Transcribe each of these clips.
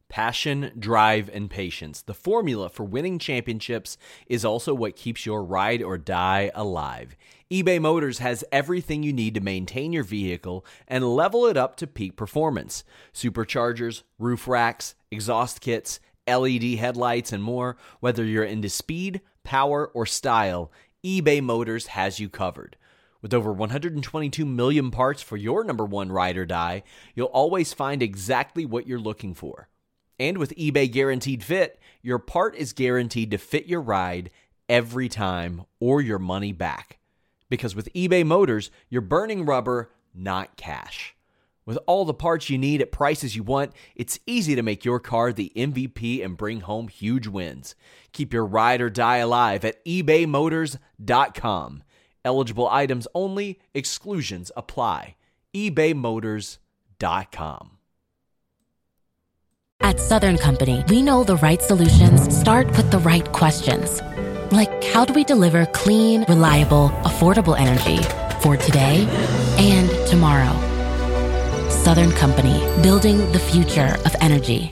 Passion, drive, and patience. The formula for winning championships is also what keeps your ride or die alive. eBay Motors has everything you need to maintain your vehicle and level it up to peak performance. Superchargers, roof racks, exhaust kits, LED headlights, and more. Whether you're into speed, power, or style, eBay Motors has you covered. With over 122 million parts for your number one ride or die, you'll always find exactly what you're looking for. And with eBay Guaranteed Fit, your part is guaranteed to fit your ride every time or your money back. Because with eBay Motors, you're burning rubber, not cash. With all the parts you need at prices you want, it's easy to make your car the MVP and bring home huge wins. Keep your ride or die alive at ebaymotors.com. Eligible items only. Exclusions apply. ebaymotors.com. At Southern Company, we know the right solutions start with the right questions. Like, how do we deliver clean, reliable, affordable energy for today and tomorrow? Southern Company, building the future of energy.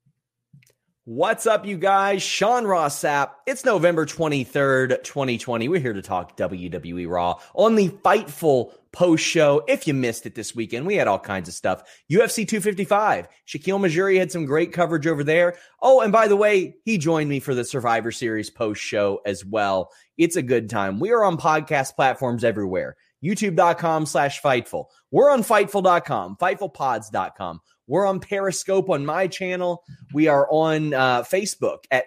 What's up, you guys? Sean Ross Sapp. It's November 23rd, 2020. We're here to talk WWE Raw on the Fightful post show. If you missed it this weekend, we had all kinds of stuff. UFC 255. Shaquille Majuri had some great coverage over there. Oh, and by the way, he joined me for the Survivor Series post show as well. It's a good time. We are on podcast platforms everywhere. YouTube.com/Fightful. We're on Fightful.com, FightfulPods.com. We're on Periscope on my channel. We are on Facebook at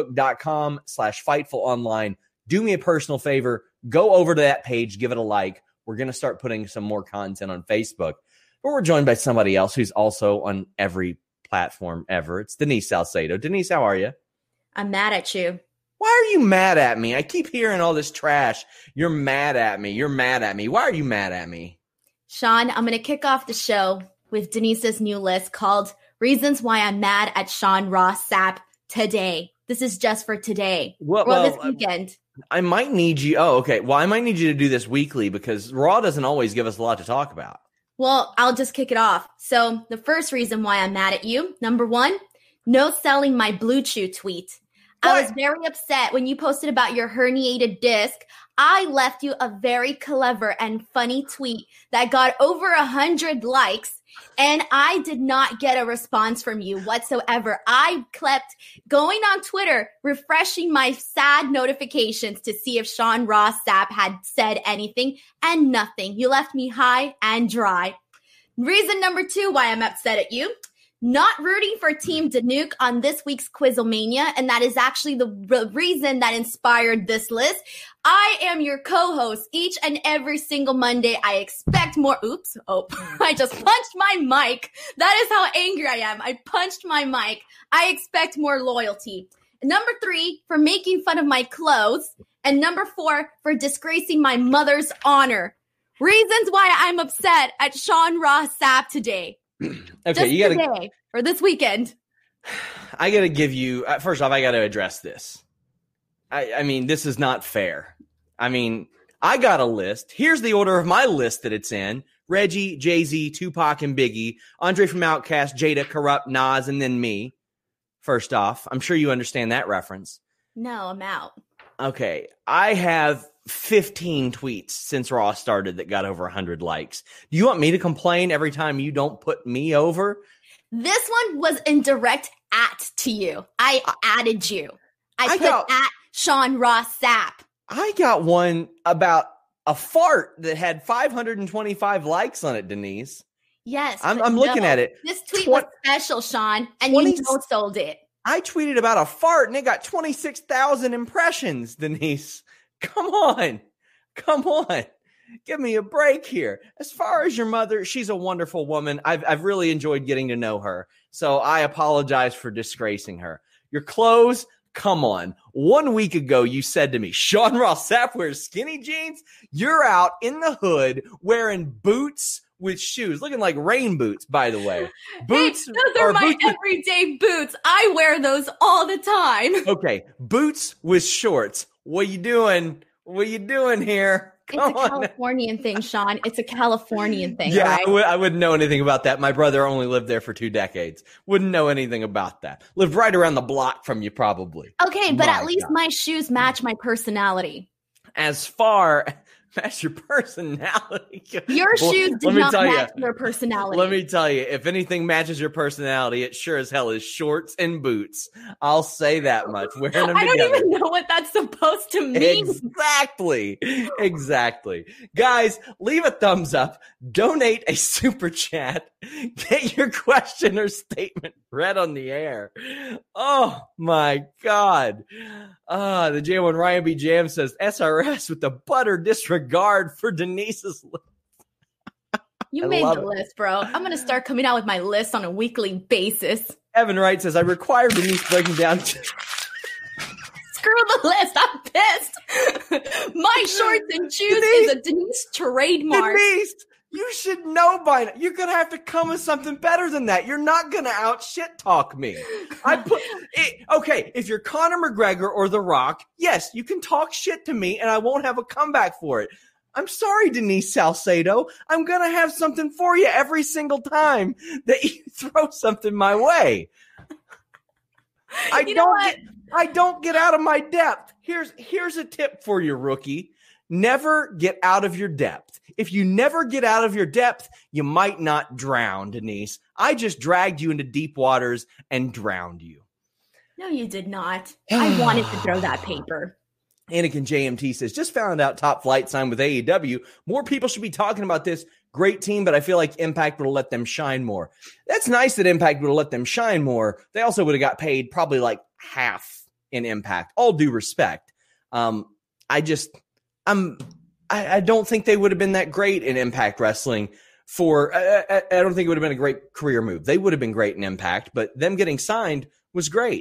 Facebook.com/Fightful Online. Do me a personal favor. Go over to that page. Give it a like. We're going to start putting some more content on Facebook. But we're joined by somebody else who's also on every platform ever. It's Denise Salcedo. Denise, how are you? I'm mad at you. Why are you mad at me? I keep hearing all this trash. You're mad at me. You're mad at me. Why are you mad at me? Sean, I'm going to kick off the show with Denise's new list called Reasons Why I'm Mad at Sean Ross Sapp Today. This is just for today. This weekend. I might need you. Oh, okay. Well, I might need you to do this weekly because Raw doesn't always give us a lot to talk about. Well, I'll just kick it off. So the first reason why I'm mad at you, number one, no selling my Blue Chew tweet. What? I was very upset when you posted about your herniated disc. I left you a very clever and funny tweet that got over 100 likes, and I did not get a response from you whatsoever. I kept going on Twitter, refreshing my sad notifications to see if Sean Ross Sapp had said anything, and nothing. You left me high and dry. Reason number two why I'm upset at you. Not rooting for Team Danuke on this week's Quizlemania, and that is actually the reason that inspired this list. I am your co-host each and every single Monday. I expect more. Oops. Oh, I just punched my mic. That is how angry I am. I punched my mic. I expect more loyalty. Number three, for making fun of my clothes. And number four, for disgracing my mother's honor. Reasons why I'm upset at Sean Ross Sapp today. Okay, just you gotta today, or this weekend. I gotta give you first off. I gotta address this. I mean, this is not fair. I mean, I got a list. Here's the order of my list that it's in: Reggie, Jay-Z, Tupac, and Biggie, Andre from Outkast, Jada, Corrupt, Nas, and then me. First off, I'm sure you understand that reference. No, I'm out. Okay, I have 15 tweets since Raw started that got over 100 likes. Do you want me to complain every time you don't put me over? This one was in direct at to you. I added you. I put at Sean Ross Sapp. I got one about a fart that had 525 likes on it, Denise. Yes. I'm looking at it. This tweet was special, Sean, and you no-sold it. I tweeted about a fart and it got 26,000 impressions, Denise. Come on. Give me a break here. As far as your mother, she's a wonderful woman. I've really enjoyed getting to know her. So I apologize for disgracing her. Your clothes, come on. 1 week ago, you said to me, Sean Ross Sapp wears skinny jeans. You're out in the hood wearing boots with shoes, looking like rain boots, by the way. Boots. Hey, those are my everyday boots. I wear those all the time. Okay, boots with shorts. What you doing? What you doing here? It's a Californian thing, Sean. It's a Californian thing, yeah, right? I wouldn't know anything about that. My brother only lived there for 2 decades. Wouldn't know anything about that. Lived right around the block from you, probably. Okay, but at least my shoes match my personality. As far as your personality. Your shoes did not match your personality. Let me tell you, if anything matches your personality, it sure as hell is shorts and boots. I'll say that much. Wearing them I together. don't even know what that's supposed to mean. Exactly. Guys, leave a thumbs up, donate a super chat, get your question or statement read on the air. Oh my God. The J1 Ryan B. Jam says SRS with the butter disregard for Denise's list. You made the list, bro. I'm going to start coming out with my list on a weekly basis. Evan Wright says, I require Denise breaking down. Screw the list. I'm pissed. My shorts and shoes is a Denise trademark. Denise, you should know by now. You're going to have to come with something better than that. You're not going to out shit talk me. Okay, if you're Conor McGregor or The Rock, yes, you can talk shit to me and I won't have a comeback for it. I'm sorry, Denise Salcedo. I'm going to have something for you every single time that you throw something my way. I don't get out of my depth. Here's a tip for you, rookie. Never get out of your depth. If you never get out of your depth, you might not drown, Denise. I just dragged you into deep waters and drowned you. No, you did not. I wanted to throw that paper. Anakin JMT says, just found out Top Flight signed with AEW. More people should be talking about this. Great team, but I feel like Impact would have let them shine more. That's nice that Impact would have let them shine more. They also would have got paid probably like half in Impact. All due respect. I don't think they would have been that great in Impact Wrestling I don't think it would have been a great career move. They would have been great in Impact, but them getting signed was great.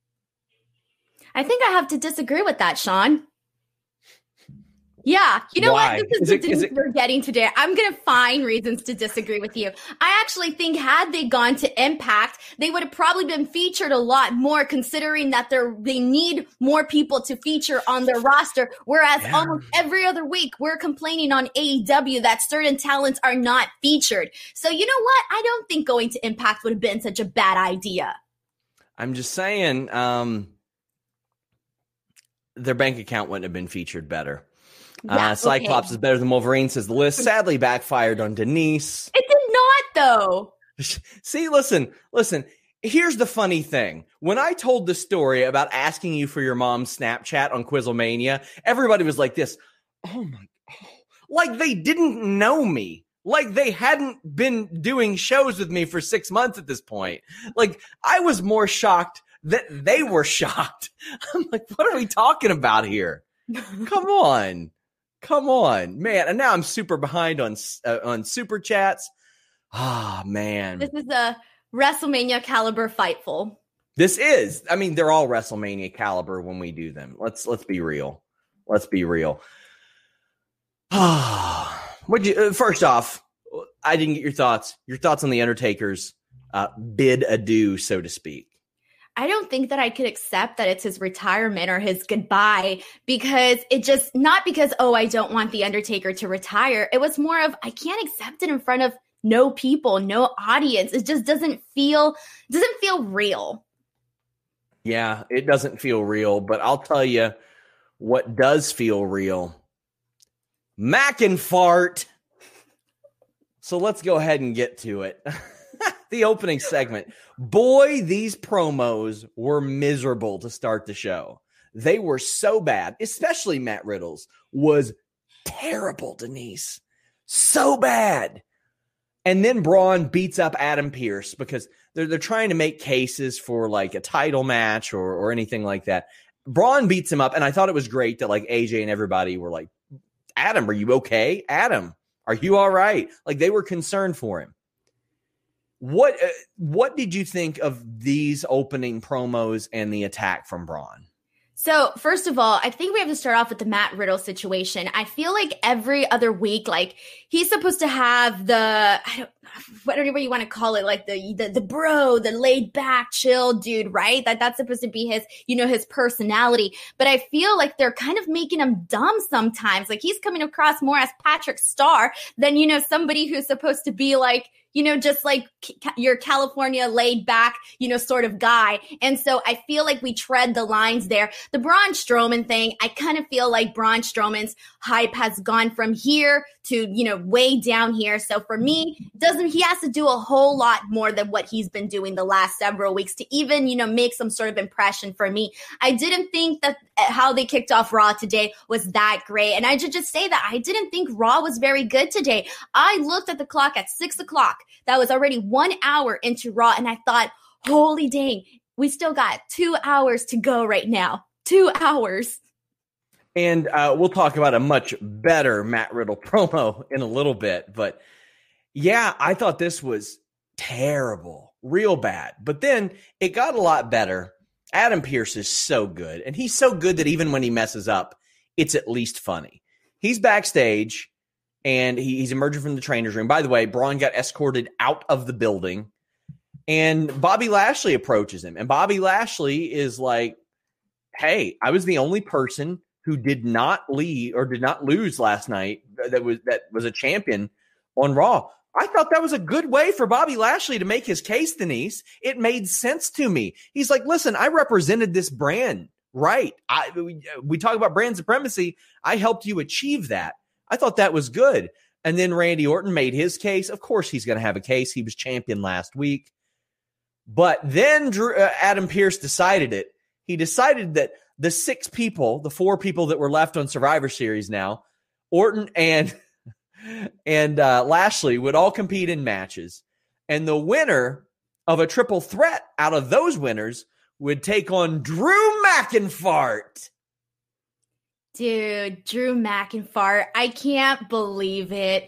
I think I have to disagree with that, Sean. Yeah. You know Why? what? This is the news we're getting today. I'm going to find reasons to disagree with you. I actually think had they gone to Impact, they would have probably been featured a lot more, considering that they need more people to feature on their roster. Whereas almost every other week, we're complaining on AEW that certain talents are not featured. So you know what? I don't think going to Impact would have been such a bad idea. I'm just saying their bank account wouldn't have been featured better. Yeah, Cyclops is better than Wolverine, says the list. Sadly backfired on Denise. It did not, though. See, listen. Here's the funny thing. When I told the story about asking you for your mom's Snapchat on Quizlemania, everybody was like this. Oh my God. Like they didn't know me. Like they hadn't been doing shows with me for 6 months at this point. Like I was more shocked that they were shocked. I'm like, what are we talking about here? Come on, man. And now I'm super behind on super chats. Ah, man. This is a WrestleMania caliber Fightful. This is. I mean, they're all WrestleMania caliber when we do them. Let's be real. First off, I didn't get your thoughts. Your thoughts on the Undertaker's bid adieu, so to speak. I don't think that I could accept that it's his retirement or his goodbye, because it just, not because, I don't want The Undertaker to retire. It was more of, I can't accept it in front of no people, no audience. It just doesn't feel real. Yeah, it doesn't feel real, but I'll tell you what does feel real. Mac and fart. So let's go ahead and get to it. The opening segment. Boy, these promos were miserable to start the show. They were so bad, especially Matt Riddle's was terrible, Denise. So bad. And then Braun beats up Adam Pearce because they're trying to make cases for like a title match or anything like that. Braun beats him up, and I thought it was great that like AJ and everybody were like, Adam, are you okay? Adam, are you all right? Like they were concerned for him. What did you think of these opening promos and the attack from Braun? So, first of all, I think we have to start off with the Matt Riddle situation. I feel like every other week, like he's supposed to have whatever you want to call it, like the bro, the laid back, chill dude, right? That's supposed to be his, his personality. But I feel like they're kind of making him dumb sometimes. Like he's coming across more as Patrick Star than, somebody who's supposed to be like, just like your California laid back, sort of guy. And so I feel like we tread the lines there. The Braun Strowman thing, I kind of feel like Braun Strowman's hype has gone from here to, way down here. So for me, he has to do a whole lot more than what he's been doing the last several weeks to even, make some sort of impression for me. I didn't think that how they kicked off Raw today was that great. And I should just say that I didn't think Raw was very good today. I looked at the clock at 6:00. That was already 1 hour into Raw. And I thought, holy dang, we still got 2 hours to go right now. 2 hours. And we'll talk about a much better Matt Riddle promo in a little bit. But yeah, I thought this was terrible, real bad. But then it got a lot better. Adam Pearce is so good. And he's so good that even when he messes up, it's at least funny. He's backstage and he's emerging from the trainer's room. By the way, Braun got escorted out of the building. And Bobby Lashley approaches him. And Bobby Lashley is like, hey, I was the only person who did not leave or did not lose last night that was a champion on Raw. I thought that was a good way for Bobby Lashley to make his case, Denise. It made sense to me. He's like, listen, I represented this brand, right? We talk about brand supremacy. I helped you achieve that. I thought that was good. And then Randy Orton made his case. Of course he's going to have a case. He was champion last week. But then Adam Pearce decided it. He decided that the the 4 people that were left on Survivor Series now, Orton and Lashley would all compete in matches. And the winner of a triple threat out of those winners would take on Drew McIntyre. Dude, Drew McIntyre. I can't believe it.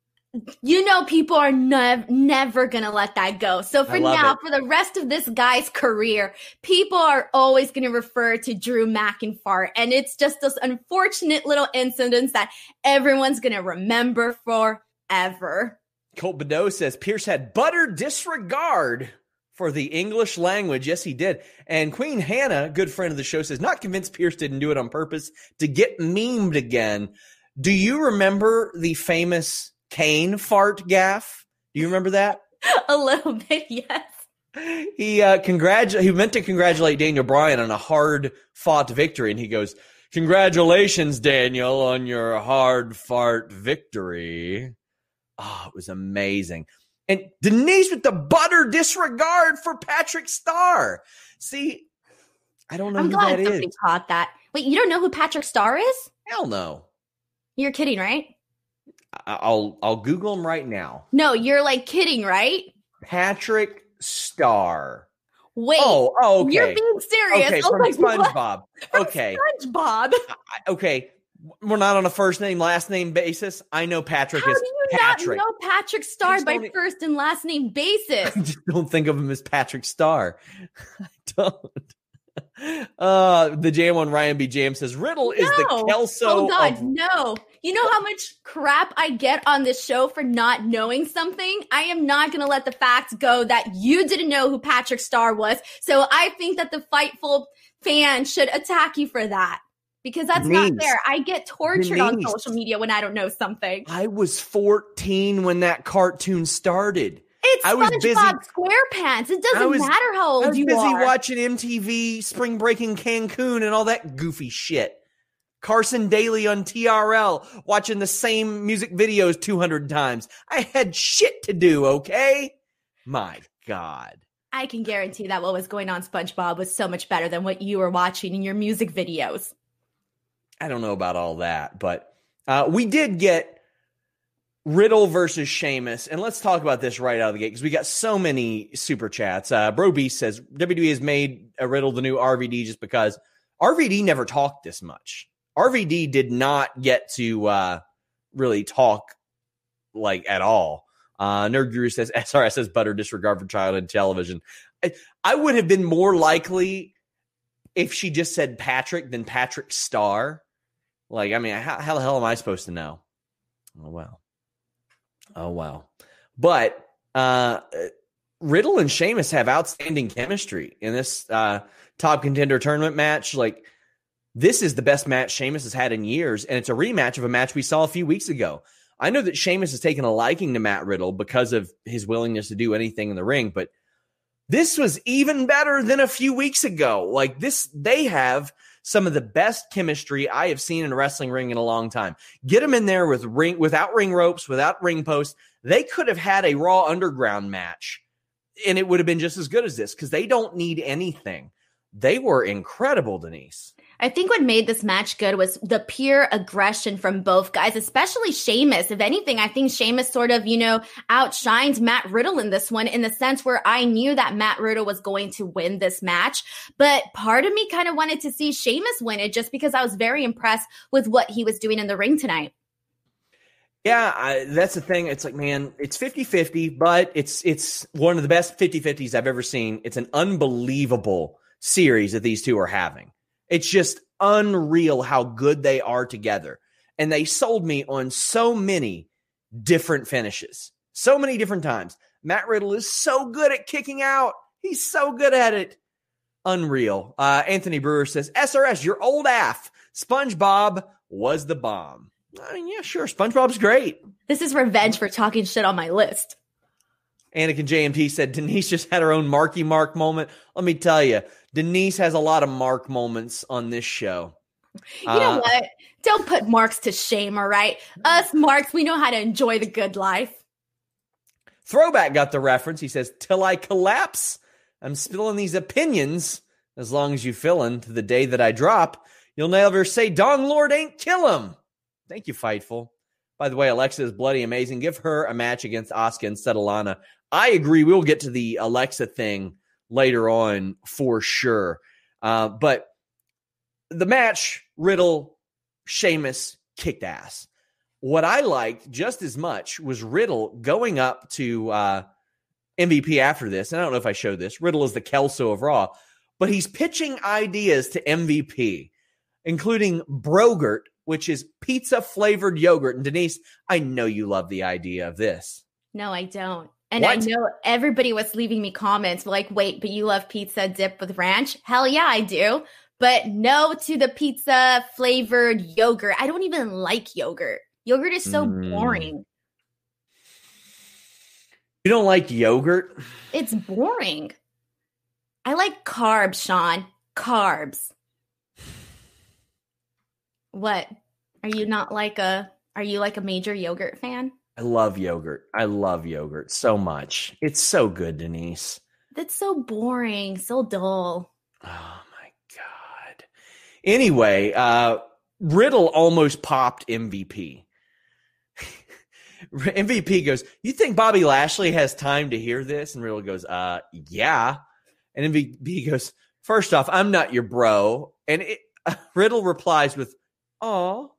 People are never going to let that go. So for the rest of this guy's career, people are always going to refer to Drew McIntyre. And it's just this unfortunate little incident that everyone's going to remember forever. Colt Bedeau says Pearce had butter disregard for the English language. Yes, he did. And Queen Hannah, good friend of the show, says, not convinced Pearce didn't do it on purpose to get memed again. Do you remember the famous Kane fart gaffe? Do you remember that? A little bit, yes. He meant to congratulate Daniel Bryan on a hard-fought victory, and he goes, congratulations, Daniel, on your hard-fought victory. Oh, it was amazing. And Denise with the butter disregard for Patrick Star. See, I don't know who that is. I'm glad somebody caught that. Wait, you don't know who Patrick Star is? Hell no. You're kidding, right? I'll Google him right now. No, you're like kidding, right? Patrick Star. Wait. Oh, okay. You're being serious. Okay, from SpongeBob. Okay. SpongeBob. Okay. We're not on a first name, last name basis. I know Patrick is Patrick. How do you not know Patrick Star by first and last name basis? I just don't think of him as Patrick Star. I don't. The J1 Ryan B. James says Riddle is the Kelso. Oh God, no. You know how much crap I get on this show for not knowing something? I am not going to let the facts go that you didn't know who Patrick Star was. So I think that the Fightful fan should attack you for that. Because that's not fair. I get tortured on social media when I don't know something. I was 14 when that cartoon started. It's SpongeBob SquarePants. It doesn't matter how old you are. I was busy watching MTV Spring Break in Cancun and all that goofy shit. Carson Daly on TRL, watching the same music videos 200 times. I had shit to do, okay? My God. I can guarantee that what was going on SpongeBob was so much better than what you were watching in your music videos. I don't know about all that, but we did get Riddle versus Sheamus, and let's talk about this right out of the gate because we got so many super chats. Bro Beast says WWE has made Riddle the new RVD just because RVD never talked this much. RVD did not get to really talk like at all. Nerd Guru says SRS says butter disregard for childhood television. I would have been more likely if she just said Patrick, then Patrick Star. Like, I mean, how the hell am I supposed to know? Oh, well. But Riddle and Sheamus have outstanding chemistry in this top contender tournament match. Like, this is the best match Sheamus has had in years, and it's a rematch of a match we saw a few weeks ago. I know that Sheamus has taken a liking to Matt Riddle because of his willingness to do anything in the ring, but this was even better than a few weeks ago. Like, they have some of the best chemistry I have seen in a wrestling ring in a long time. Get them in there without ring ropes, without ring posts. They could have had a Raw Underground match, and it would have been just as good as this because they don't need anything. They were incredible, Denise. I think what made this match good was the pure aggression from both guys, especially Sheamus. If anything, I think Sheamus sort of, outshined Matt Riddle in this one in the sense where I knew that Matt Riddle was going to win this match. But part of me kind of wanted to see Sheamus win it just because I was very impressed with what he was doing in the ring tonight. Yeah, that's the thing. It's like, man, it's 50-50, but it's one of the best 50-50s I've ever seen. It's an unbelievable series that these two are having. It's just unreal how good they are together. And they sold me on so many different finishes, so many different times. Matt Riddle is so good at kicking out. He's so good at it. Unreal. Anthony Brewer says, SRS, your old AF. SpongeBob was the bomb. I mean, yeah, sure. SpongeBob's great. This is revenge for talking shit on my list. Anakin JMT said, Denise just had her own Marky Mark moment. Let me tell you, Denise has a lot of Mark moments on this show. You know what? Don't put Marks to shame, all right? Us Marks, we know how to enjoy the good life. Throwback got the reference. He says, till I collapse, I'm spilling these opinions. As long as you fill in to the day that I drop, you'll never say Dong Lord ain't kill him. Thank you, Fightful. By the way, Alexa is bloody amazing. Give her a match against Asuka instead of Lana. I agree. We'll get to the Alexa thing later on for sure. But the match, Riddle, Sheamus, kicked ass. What I liked just as much was Riddle going up to MVP after this. And I don't know if I showed this. Riddle is the Kelso of Raw. But he's pitching ideas to MVP, including Brogurt, which is pizza-flavored yogurt. And Denise, I know you love the idea of this. No, I don't. And What? I know everybody was leaving me comments like, wait, but you love pizza dipped with ranch? Hell yeah, I do. But no to the pizza-flavored yogurt. I don't even like yogurt. Yogurt is so boring. You don't like yogurt? It's boring. I like carbs, Sean. Carbs. What? Are you like a major yogurt fan? I love yogurt. I love yogurt so much. It's so good, Denise. That's so boring, so dull. Oh my God. Anyway, Riddle almost popped MVP. MVP goes, you think Bobby Lashley has time to hear this? And Riddle goes, yeah. And MVP goes, first off, I'm not your bro. And Riddle replies with, oh.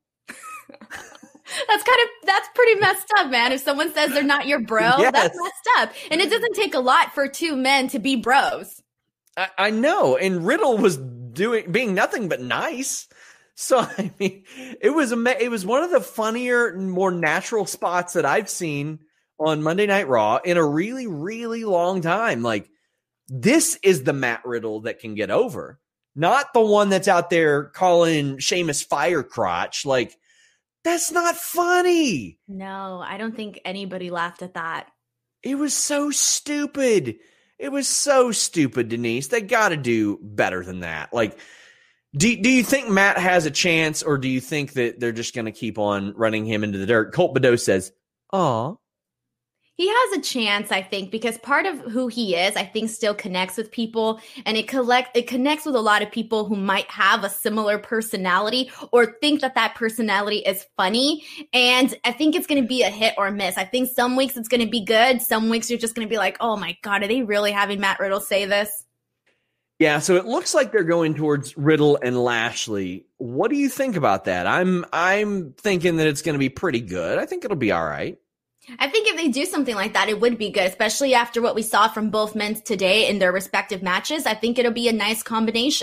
That's pretty messed up, man. If someone says they're not your bro, Yes. That's messed up. And it doesn't take a lot for two men to be bros. I know. And Riddle was being nothing but nice. So, I mean, it was one of the funnier, more natural spots that I've seen on Monday Night Raw in a really, really long time. Like, this is the Matt Riddle that can get over, not the one that's out there calling Sheamus fire crotch. Like, that's not funny. No, I don't think anybody laughed at that. It was so stupid. It was so stupid, Denise. They got to do better than that. Like, do you think Matt has a chance, or do you think that they're just going to keep on running him into the dirt? Colt Bedeau says, aw. He has a chance, I think, because part of who he is, I think, still connects with people, and it connects with a lot of people who might have a similar personality or think that personality is funny. And I think it's going to be a hit or miss. I think some weeks it's going to be good. Some weeks you're just going to be like, oh my God, are they really having Matt Riddle say this? Yeah, so it looks like they're going towards Riddle and Lashley. What do you think about that? I'm thinking that it's going to be pretty good. I think it'll be all right. I think if they do something like that, it would be good, especially after what we saw from both men today in their respective matches. I think it'll be a nice combination.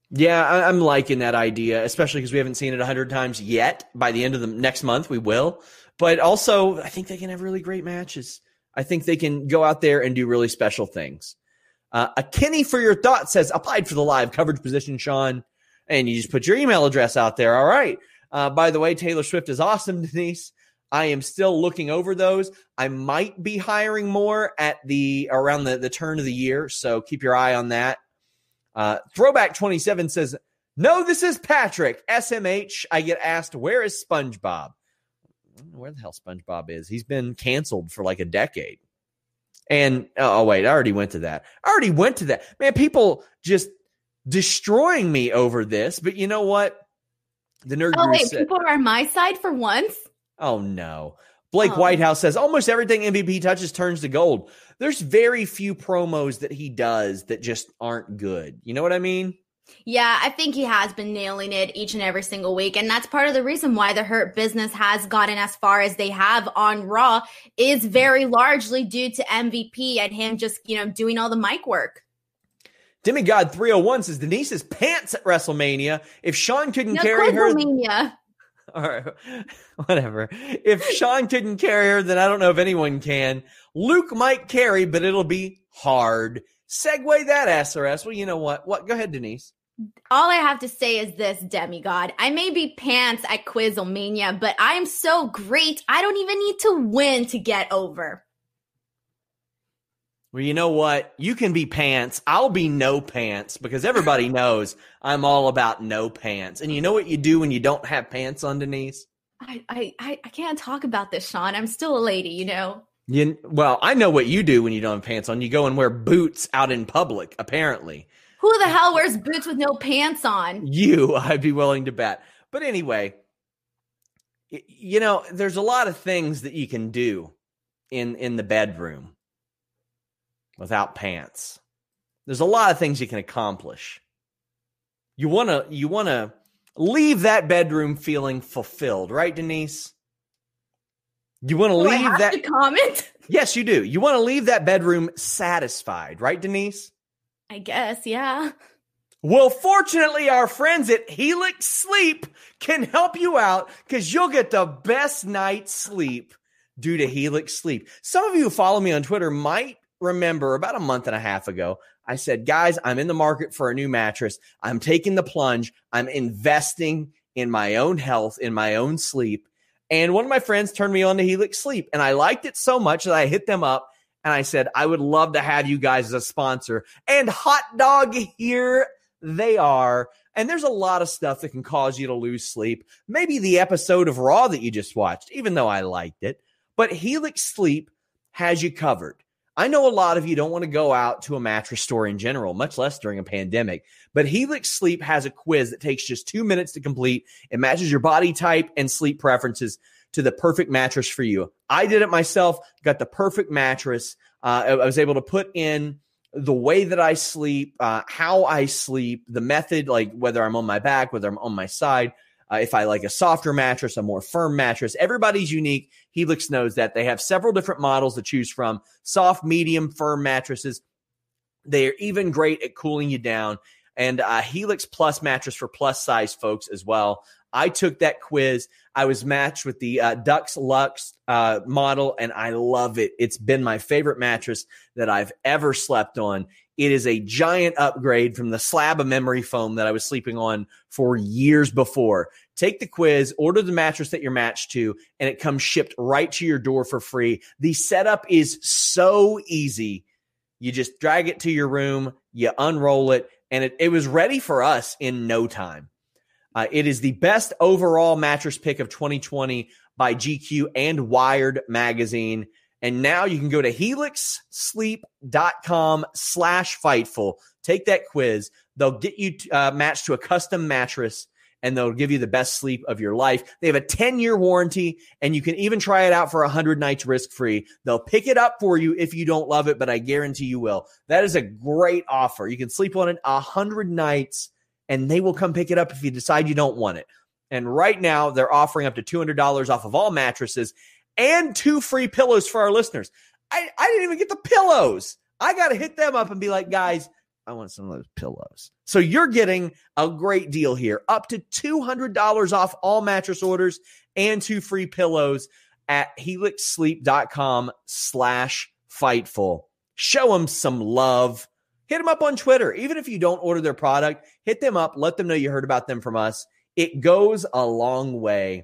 Yeah, I'm liking that idea, especially because we haven't seen it 100 times yet. By the end of the next month, we will. But also, I think they can have really great matches. I think they can go out there and do really special things. A Kenny for your thoughts says, applied for the live coverage position, Sean. And you just put your email address out there. All right. By the way, Taylor Swift is awesome, Denise. I am still looking over those. I might be hiring more at around the turn of the year, so keep your eye on that. Throwback 27 says, no, this is Patrick. SMH, I get asked, where is SpongeBob? I don't know where the hell SpongeBob is. He's been canceled for like a decade. And, oh, wait, I already went to that. Man, people just destroying me over this. But you know what? The Nerd Guru said, people are on my side for once? Oh, no. Blake Whitehouse says, almost everything MVP touches turns to gold. There's very few promos that he does that just aren't good. You know what I mean? Yeah, I think he has been nailing it each and every single week. And that's part of the reason why the Hurt Business has gotten as far as they have on Raw is very largely due to MVP and him just, doing all the mic work. Demigod 301 says, Denise's pants at WrestleMania. If Sean couldn't carry her... All right, whatever. If Sean couldn't carry her, then I don't know if anyone can. Luke might carry, but it'll be hard. Segue that, SRS. Well, you know what? Go ahead, Denise. All I have to say is this, Demigod. I may be pants at Quizlemania, but I'm so great, I don't even need to win to get over. Well, you know what? You can be pants. I'll be no pants because everybody knows I'm all about no pants. And you know what you do when you don't have pants on, Denise? I can't talk about this, Sean. I'm still a lady, Well, I know what you do when you don't have pants on. You go and wear boots out in public, apparently. Who the hell wears boots with no pants on? You, I'd be willing to bet. But anyway, there's a lot of things that you can do in the bedroom without pants. There's a lot of things you can accomplish. You want to leave that bedroom feeling fulfilled, right, Denise? You want to leave I have to comment? Yes, you do. You want to leave that bedroom satisfied, right, Denise? I guess, yeah. Well, fortunately, our friends at Helix Sleep can help you out because you'll get the best night's sleep due to Helix Sleep. Some of you who follow me on Twitter might remember about a month and a half ago, I said, guys, I'm in the market for a new mattress. I'm taking the plunge. I'm investing in my own health, in my own sleep. And one of my friends turned me on to Helix Sleep, and I liked it so much that I hit them up, and I said, I would love to have you guys as a sponsor. And hot dog, here they are. And there's a lot of stuff that can cause you to lose sleep. Maybe the episode of Raw that you just watched, even though I liked it. But Helix Sleep has you covered. I know a lot of you don't want to go out to a mattress store in general, much less during a pandemic, but Helix Sleep has a quiz that takes just 2 minutes to complete. It matches your body type and sleep preferences to the perfect mattress for you. I did it myself, got the perfect mattress. I was able to put in the way that I sleep, how I sleep, the method, like whether I'm on my back, whether I'm on my side. If I like a softer mattress, a more firm mattress, everybody's unique. Helix knows that. They have several different models to choose from, soft, medium, firm mattresses. They're even great at cooling you down. And Helix Plus mattress for plus size folks as well. I took that quiz. I was matched with the Dux Lux model, and I love it. It's been my favorite mattress that I've ever slept on. It is a giant upgrade from the slab of memory foam that I was sleeping on for years before. Take the quiz, order the mattress that you're matched to, and it comes shipped right to your door for free. The setup is so easy. You just drag it to your room, you unroll it, and it was ready for us in no time. It is the best overall mattress pick of 2020 by GQ and Wired magazine. And now you can go to helixsleep.com/Fightful. Take that quiz. They'll get you matched to a custom mattress, and they'll give you the best sleep of your life. They have a 10-year warranty, and you can even try it out for 100 nights risk-free. They'll pick it up for you if you don't love it, but I guarantee you will. That is a great offer. You can sleep on it 100 nights, and they will come pick it up if you decide you don't want it. And right now, they're offering up to $200 off of all mattresses and 2 free pillows for our listeners. I didn't even get the pillows. I got to hit them up and be like, guys, I want some of those pillows. So you're getting a great deal here. Up to $200 off all mattress orders and 2 free pillows at helixsleep.com/Fightful. Show them some love. Hit them up on Twitter. Even if you don't order their product, hit them up. Let them know you heard about them from us. It goes a long way.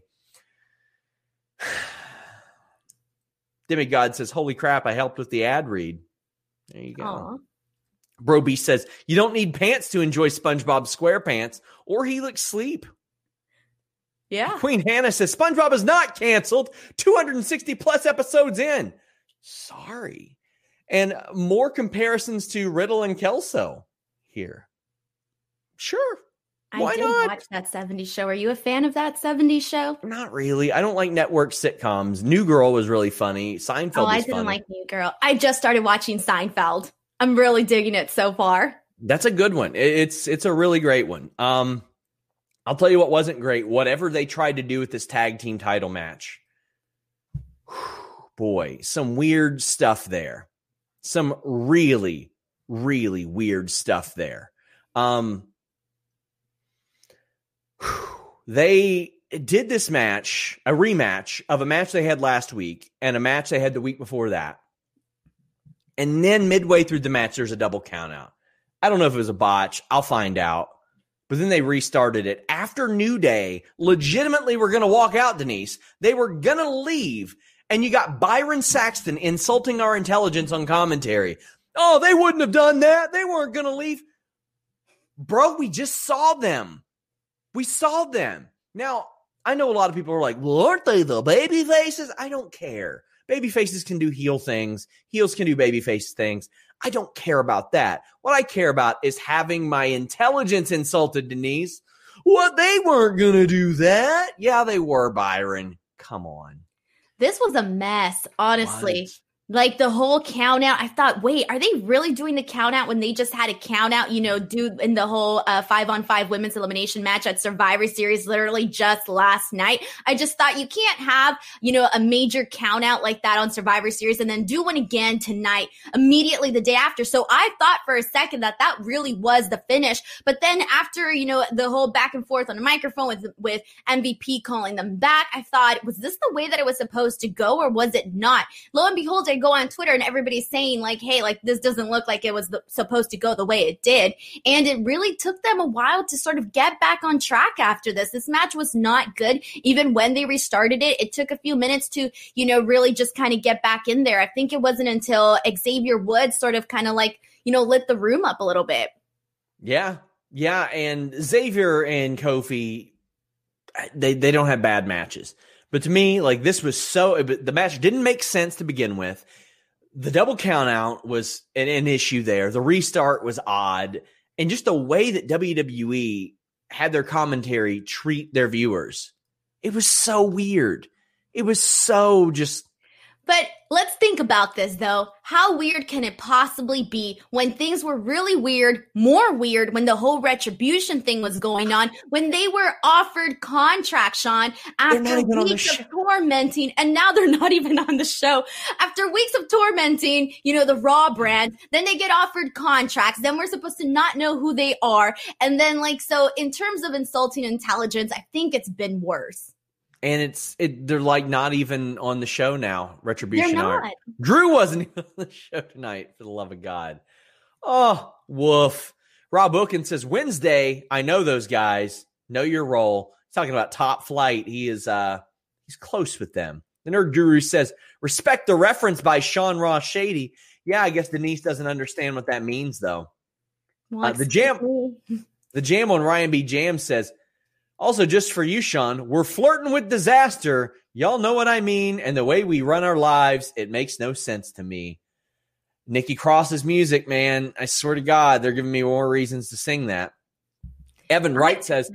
Demigod says, holy crap, I helped with the ad read. There you go. Aww. Bro Beast says, you don't need pants to enjoy SpongeBob SquarePants or Helix Sleep. Yeah. Queen Hannah says, SpongeBob is not canceled. 260 plus episodes in. Sorry. And more comparisons to Riddle and Kelso here. Sure. Why I did not? watch that 70s show. Are you a fan of that 70s show? Not really. I don't like network sitcoms. New Girl was really funny. Seinfeld was I didn't funny. like New Girl. I just started watching Seinfeld. I'm really digging it so far. That's a good one. It's a really great one. I'll tell you what wasn't great. Whatever they tried to do with this tag team title match. Boy, some weird stuff there. Some really, really weird stuff there. They did this match, a rematch of a match they had last week and a match they had the week before that. And then midway through the match, there's a double count out. I don't know if it was a botch. I'll find out. But then they restarted it. After New Day legitimately were going to walk out, Denise. They were going to leave. And you got Byron Saxton insulting our intelligence on commentary. Oh, they wouldn't have done that. They weren't going to leave. Bro, we just saw them. We saw them. Now, I know a lot of people are like, well, aren't they the baby faces? I don't care. Baby faces can do heel things. Heels can do baby face things. I don't care about that. What I care about is having my intelligence insulted, Denise. What? They weren't going to do that. Yeah, they were, Byron. Come on. This was a mess, honestly. What? Like the whole count out, I thought, wait, are they really doing the count out when they just had a count out, do in the whole 5-on-5 women's elimination match at Survivor Series literally just last night? I just thought you can't have, a major count out like that on Survivor Series and then do one again tonight, immediately the day after. So I thought for a second that really was the finish. But then after, the whole back and forth on the microphone with MVP calling them back, I thought, was this the way that it was supposed to go or was it not? Lo and behold, I go on Twitter and everybody's saying like, hey, like this doesn't look like it was supposed to go the way it did. And it really took them a while to sort of get back on track after this. This match was not good. Even when they restarted it, it took a few minutes to, really just kind of get back in there. I think it wasn't until Xavier Woods sort of kind of like, lit the room up a little bit. Yeah. Yeah. And Xavier and Kofi, they don't have bad matches. But to me, like this was the match didn't make sense to begin with. The double count out was an issue there. The restart was odd. And just the way that WWE had their commentary treat their viewers, it was so weird. It was so just. But let's think about this, though. How weird can it possibly be when things were really weird, more weird when the whole retribution thing was going on, when they were offered contracts, Sean, after weeks of tormenting, and now they're not even on the show. After weeks of tormenting, the Raw brand, then they get offered contracts, then we're supposed to not know who they are. And then, so in terms of insulting intelligence, I think it's been worse. And they're like not even on the show now. Retribution. They're not. Drew wasn't even on the show tonight, for the love of God. Oh, woof. Rob Wilkins says, Wednesday, I know those guys. Know your role. He's talking about Top Flight. He's close with them. The Nerd Guru says, respect the reference by Sean Ross Shady. Yeah, I guess Denise doesn't understand what that means, though. The jam on Ryan B. Jam says, also, just for you, Sean, we're flirting with disaster. Y'all know what I mean. And the way we run our lives, it makes no sense to me. Nikki Cross's music, man. I swear to God, they're giving me more reasons to sing that. Evan Wright says,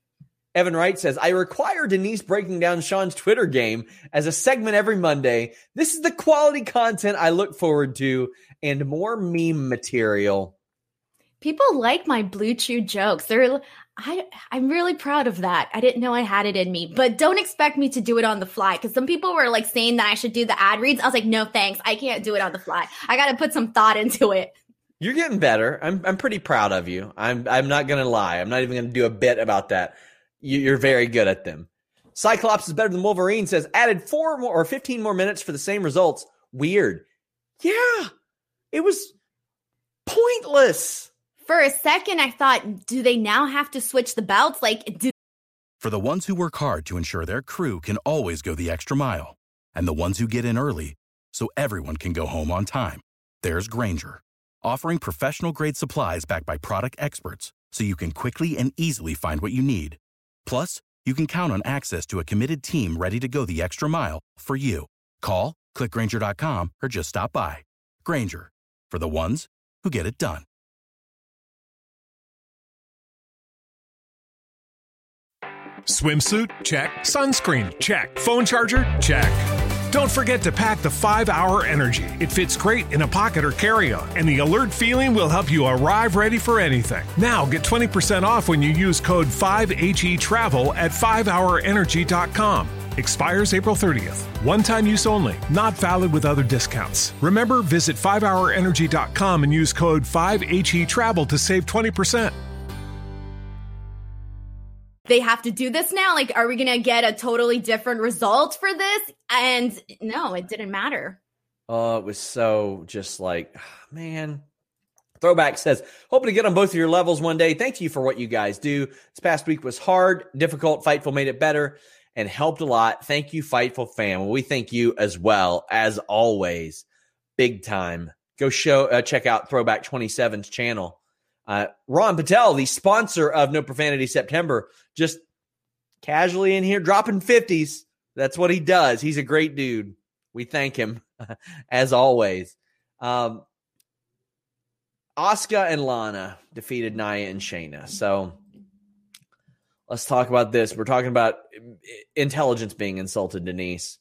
I require Denise breaking down Sean's Twitter game as a segment every Monday. This is the quality content I look forward to and more meme material. People like my Blue Chew jokes. I'm really proud of that. I didn't know I had it in me, but don't expect me to do it on the fly because some people were like saying that I should do the ad reads. I was like, no, thanks. I can't do it on the fly. I got to put some thought into it. You're getting better. I'm pretty proud of you. I'm not going to lie. I'm not even going to do a bit about that. You're very good at them. Cyclops is better than Wolverine says, added 4 more or 15 more minutes for the same results. Weird. Yeah, it was pointless. For a second, I thought, do they now have to switch the belts? For the ones who work hard to ensure their crew can always go the extra mile, and the ones who get in early so everyone can go home on time, there's Grainger, offering professional-grade supplies backed by product experts so you can quickly and easily find what you need. Plus, you can count on access to a committed team ready to go the extra mile for you. Call, click Grainger.com, or just stop by. Grainger, for the ones who get it done. Swimsuit? Check. Sunscreen? Check. Phone charger? Check. Don't forget to pack the 5-Hour Energy. It fits great in a pocket or carry-on, and the alert feeling will help you arrive ready for anything. Now get 20% off when you use code 5HETRAVEL at 5hourenergy.com. Expires April 30th. One-time use only. Not valid with other discounts. Remember, visit 5hourenergy.com and use code 5HETRAVEL to save 20%. They have to do this now? Are we going to get a totally different result for this? And no, it didn't matter. Oh, it was so just man. Throwback says, hoping to get on both of your levels one day. Thank you for what you guys do. This past week was hard, difficult. Fightful made it better and helped a lot. Thank you, Fightful fam. Well, we thank you as well, as always. Big time. Go check out Throwback 27's channel. Ron Patel, the sponsor of No Profanity September, just casually in here dropping 50s. That's what he does. He's a great dude. We thank him as always. Asuka and Lana defeated Nia and Shayna. So let's talk about this. We're talking about intelligence being insulted, Denise.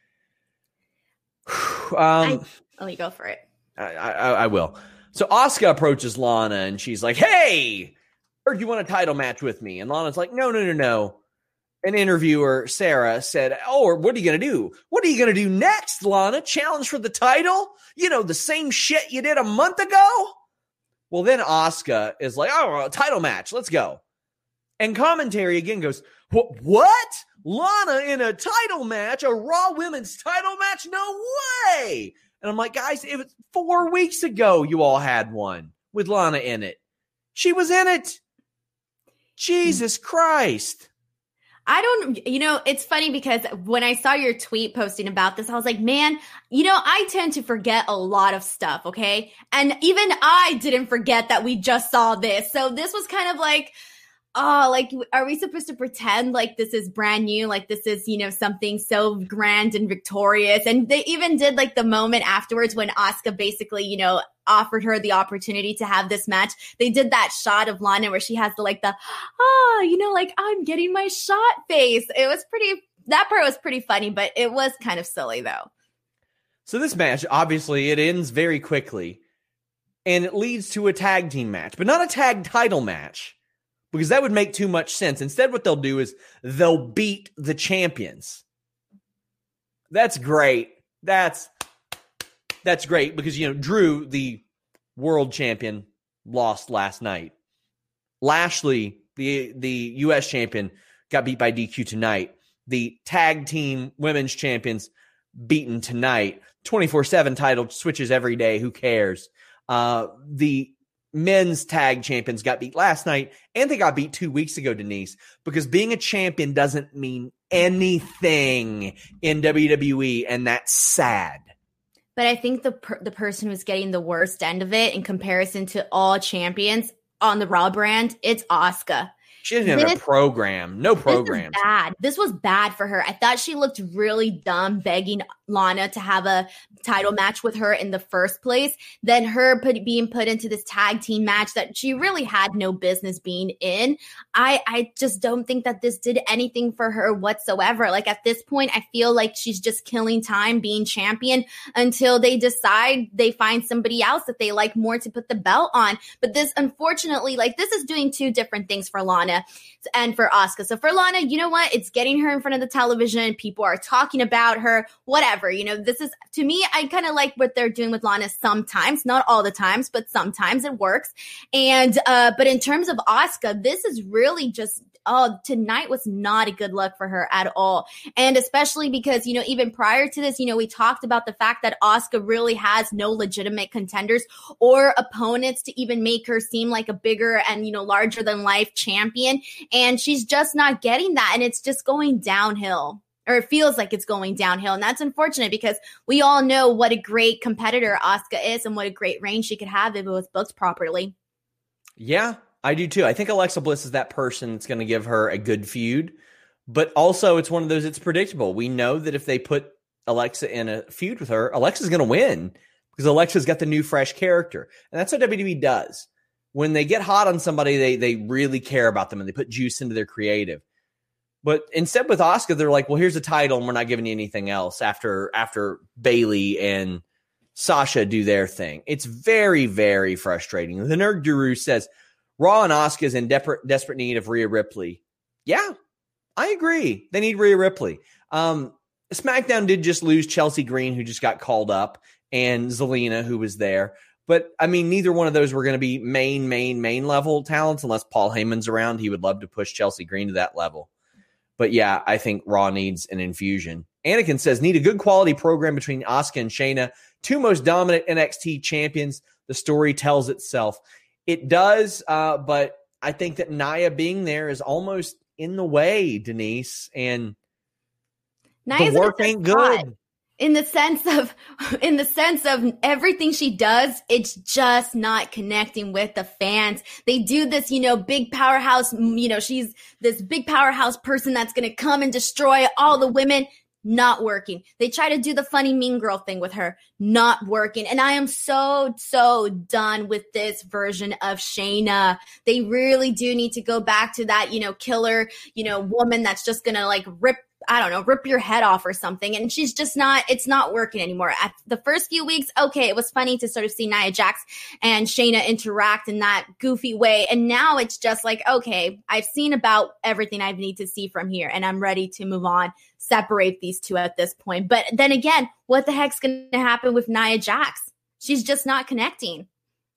Let me go for it. I will. So Asuka approaches Lana and she's like, hey, heard you want a title match with me. And Lana's like, no. An interviewer, Sarah, said, oh, what are you going to do? What are you going to do next, Lana? Challenge for the title? You know, the same shit you did a month ago? Well, then Asuka is like, oh, a title match. Let's go. And commentary again goes, what? Lana in a title match? A Raw Women's title match? No way. And I'm like, guys, it was 4 weeks ago you all had one with Lana in it. She was in it. Jesus Christ. It's funny because when I saw your tweet posting about this, I was like, man, I tend to forget a lot of stuff, okay? And even I didn't forget that we just saw this. So this was kind of like, are we supposed to pretend like this is brand new? Like this is, something so grand and victorious. And they even did the moment afterwards when Asuka basically, offered her the opportunity to have this match. They did that shot of Lana where she has I'm getting my shot face. That part was pretty funny, but it was kind of silly though. So this match, obviously it ends very quickly and it leads to a tag team match, but not a tag title match. Because that would make too much sense. Instead, what they'll do is they'll beat the champions. That's great. That's great because, Drew, the world champion, lost last night. Lashley, the U.S. champion, got beat by DQ tonight. The tag team women's champions beaten tonight. 24/7 title switches every day. Who cares? The men's tag champions got beat last night, and they got beat 2 weeks ago, Denise, because being a champion doesn't mean anything in WWE, and that's sad. But I think the person who's getting the worst end of it in comparison to all champions on the Raw brand, it's Asuka. She didn't have a program. No programs. This is bad. This was bad for her. I thought she looked really dumb begging Lana to have a title match with her in the first place. Then her being put into this tag team match that she really had no business being in. I just don't think that this did anything for her whatsoever. At this point, I feel like she's just killing time being champion until they decide they find somebody else that they like more to put the belt on. But this, unfortunately, this is doing two different things for Lana. Lana and for Asuka. So for Lana, you know what? It's getting her in front of the television. People are talking about her, whatever. This is, to me, I kind of like what they're doing with Lana sometimes, not all the times, but sometimes it works. And, but in terms of Asuka, this is really just, tonight was not a good look for her at all. And especially because, even prior to this, we talked about the fact that Asuka really has no legitimate contenders or opponents to even make her seem like a bigger and, larger than life champion. And she's just not getting that. And it's just going downhill. Or it feels like it's going downhill. And that's unfortunate because we all know what a great competitor Asuka is and what a great reign she could have if it was booked properly. Yeah, I do too. I think Alexa Bliss is that person that's going to give her a good feud. But also it's one of those, it's predictable. We know that if they put Alexa in a feud with her, Alexa's going to win because Alexa's got the new fresh character. And that's what WWE does. When they get hot on somebody, they really care about them and they put juice into their creative. But instead with Asuka, they're like, well, here's a title and we're not giving you anything else after Bayley and Sasha do their thing. It's very, very frustrating. The Nerd Guru says, Raw and Asuka is in desperate need of Rhea Ripley. Yeah, I agree. They need Rhea Ripley. SmackDown did just lose Chelsea Green, who just got called up, and Zelina, who was there. But, I mean, neither one of those were going to be main level talents unless Paul Heyman's around. He would love to push Chelsea Green to that level. But, yeah, I think Raw needs an infusion. Anakin says, need a good quality program between Asuka and Shayna, two most dominant NXT champions. The story tells itself. It does, but I think that Nia being there is almost in the way, Denise, and Nia's the work ain't good. In the sense of everything she does, it's just not connecting with the fans. They do this, big powerhouse, she's this big powerhouse person that's going to come and destroy all the women. Not working. They try to do the funny mean girl thing with her. Not working. And I am so done with this version of Shayna. They really do need to go back to that, killer, woman that's just going to rip your head off or something. And she's just it's not working anymore. At the first few weeks, okay, it was funny to sort of see Nia Jax and Shayna interact in that goofy way. And now it's just like, okay, I've seen about everything I need to see from here and I'm ready to move on, separate these two at this point. But then again, what the heck's going to happen with Nia Jax? She's just not connecting.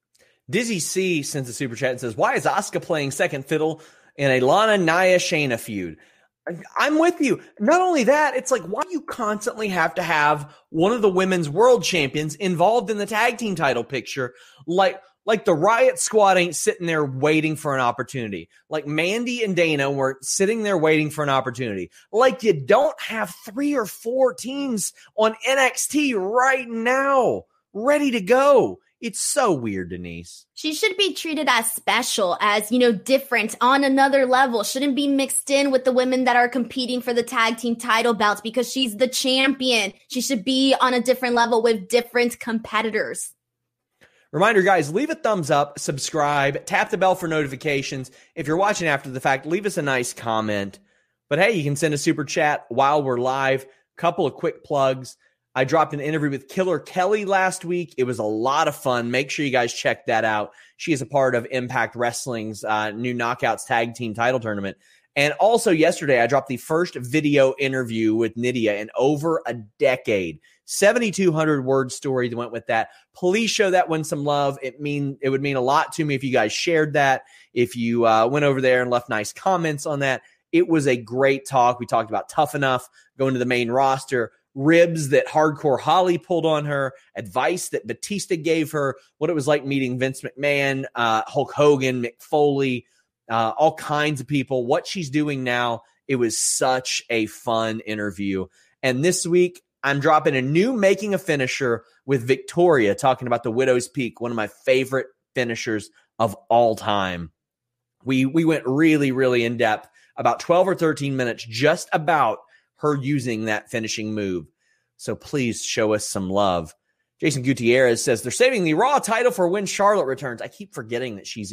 Dizzy C sends a super chat and says, why is Asuka playing second fiddle in a Lana Nia Shayna feud? I'm with you. Not only that, it's like, why do you constantly have to have one of the women's world champions involved in the tag team title picture? Like the Riot Squad ain't sitting there waiting for an opportunity. Like Mandy and Dana weren't sitting there waiting for an opportunity. Like you don't have 3 or 4 teams on NXT right now ready to go. It's so weird, Denise. She should be treated as special, as, different on another level. Shouldn't be mixed in with the women that are competing for the tag team title belts because she's the champion. She should be on a different level with different competitors. Reminder, guys, leave a thumbs up, subscribe, tap the bell for notifications. If you're watching after the fact, leave us a nice comment. But hey, you can send a super chat while we're live. Couple of quick plugs. I dropped an interview with Killer Kelly last week. It was a lot of fun. Make sure you guys check that out. She is a part of Impact Wrestling's new Knockouts Tag Team title tournament. And also yesterday, I dropped the first video interview with Nydia in over a decade. 7,200 word story that went with that. Please show that one some love. It would mean a lot to me if you guys shared that, if you went over there and left nice comments on that. It was a great talk. We talked about Tough Enough, going to the main roster, ribs that Hardcore Holly pulled on her, advice that Batista gave her, what it was like meeting Vince McMahon, Hulk Hogan, Mick Foley, all kinds of people, what she's doing now. It was such a fun interview. And this week, I'm dropping a new Making a Finisher with Victoria, talking about the Widow's Peak, one of my favorite finishers of all time. We went really, really in depth, about 12 or 13 minutes, just about her using that finishing move. So please show us some love. Jason Gutierrez says they're saving the Raw title for when Charlotte returns. I keep forgetting that she was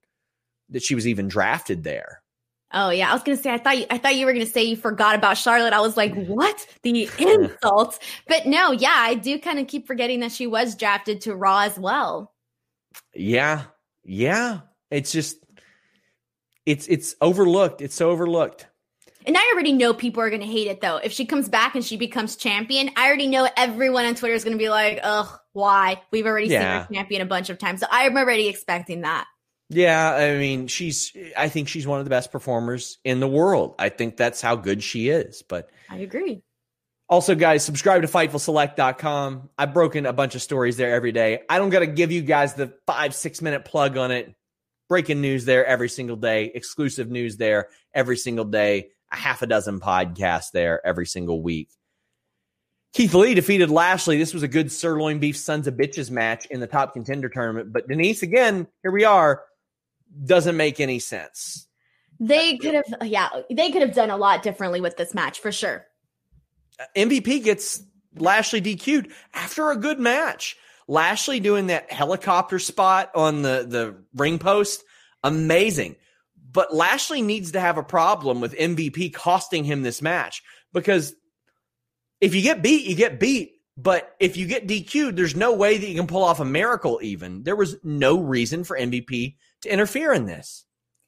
even drafted there. Oh yeah, I was gonna say I thought you were gonna say you forgot about Charlotte. I was like, what? The insult. But no, yeah, I do kind of keep forgetting that she was drafted to Raw as well. Yeah. It's just It's overlooked. It's so overlooked. And I already know people are going to hate it, though. If she comes back and she becomes champion, I already know everyone on Twitter is going to be like, ugh, why? We've already seen her champion a bunch of times. So I'm already expecting that. Yeah, I mean, I think she's one of the best performers in the world. I think that's how good she is. But I agree. Also, guys, subscribe to FightfulSelect.com. I've broken a bunch of stories there every day. I don't got to give you guys the 5-6 minute plug on it. Breaking news there every single day. Exclusive news there every single day. A half a dozen podcasts there every single week. Keith Lee defeated Lashley. This was a good sirloin beef sons of bitches match in the Top Contender tournament. But Denise, again, here we are. Doesn't make any sense. They could have done a lot differently with this match for sure. MVP gets Lashley DQ'd after a good match. Lashley doing that helicopter spot on the ring post. Amazing. But Lashley needs to have a problem with MVP costing him this match, because if you get beat, you get beat. But if you get DQ'd, there's no way that you can pull off a miracle even. There was no reason for MVP to interfere in this.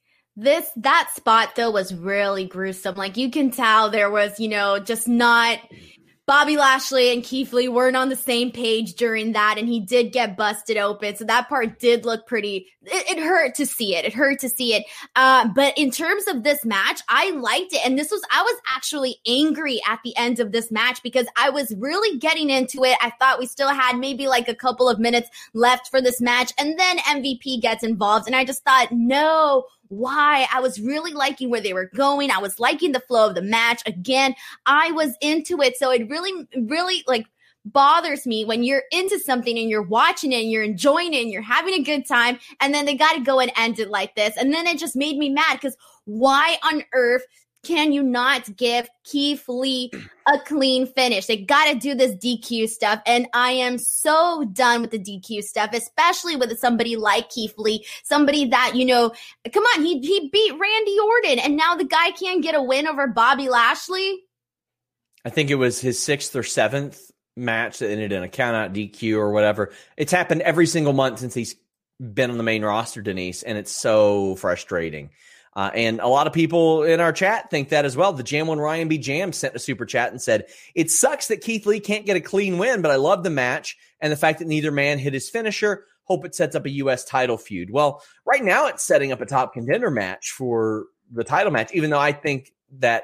That spot, though, was really gruesome. Like, you can tell there was, just not Bobby Lashley and Keith Lee weren't on the same page during that, and he did get busted open. So that part did look pretty, it hurt to see it. It hurt to see it. But in terms of this match, I liked it. And I was actually angry at the end of this match because I was really getting into it. I thought we still had maybe like a couple of minutes left for this match. And then MVP gets involved. And I just thought, no, why? I was really liking where they were going. I was liking the flow of the match. Again, I was into it. So it really, really bothers me when you're into something and you're watching it and you're enjoying it and you're having a good time, and then they got to go and end it like this. And then it just made me mad because why on earth can you not give Keith Lee a clean finish? They got to do this DQ stuff. And I am so done with the DQ stuff, especially with somebody like Keith Lee, somebody that, come on, he beat Randy Orton, and now the guy can't get a win over Bobby Lashley. I think it was his 6th or 7th match that ended in a countout DQ or whatever. It's happened every single month since he's been on the main roster, Denise, and it's so frustrating. And a lot of people in our chat think that as well. The Jam One Ryan B. Jam sent a super chat and said, it sucks that Keith Lee can't get a clean win, but I love the match and the fact that neither man hit his finisher. Hope it sets up a U.S. title feud. Well, right now it's setting up a Top Contender match for the title match, even though I think that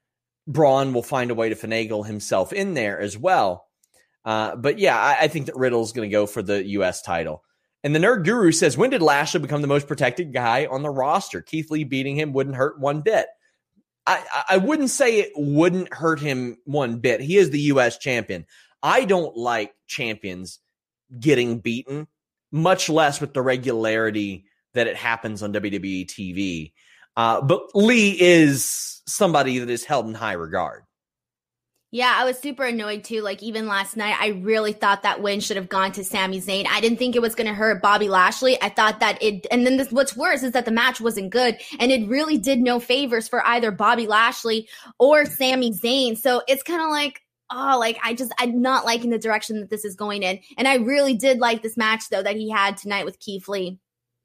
Braun will find a way to finagle himself in there as well. But yeah, I think that Riddle's going to go for the U.S. title. And the Nerd Guru says, when did Lashley become the most protected guy on the roster? Keith Lee beating him wouldn't hurt one bit. I wouldn't say it wouldn't hurt him one bit. He is the U.S. champion. I don't like champions getting beaten, much less with the regularity that it happens on WWE TV. But Lee is somebody that is held in high regard. Yeah, I was super annoyed too. Like, even last night, I really thought that win should have gone to Sami Zayn. I didn't think it was going to hurt Bobby Lashley. I thought that and then what's worse is that the match wasn't good, and it really did no favors for either Bobby Lashley or Sami Zayn. So it's kind of like, I'm not liking the direction that this is going in. And I really did like this match, though, that he had tonight with Keith Lee.